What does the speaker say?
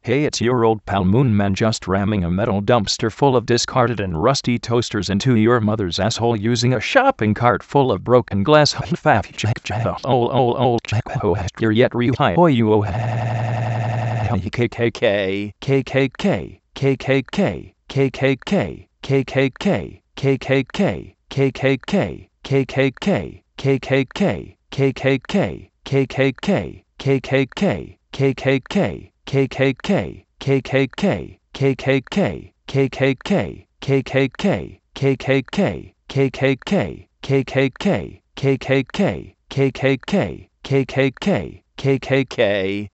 Hey, it's your old pal Moonman, just ramming a metal dumpster full of discarded and rusty toasters into your mother's asshole using a shopping cart full of broken glass. You're yet re-hi you KKK KKK KKK KKK KKK KKK KKK KKK KKK KKK KKK KKK KKK KKK, KKK, KKK, KKK, KKK, KKK, KKK, KKK, KKK, KKK, KKK, KKK.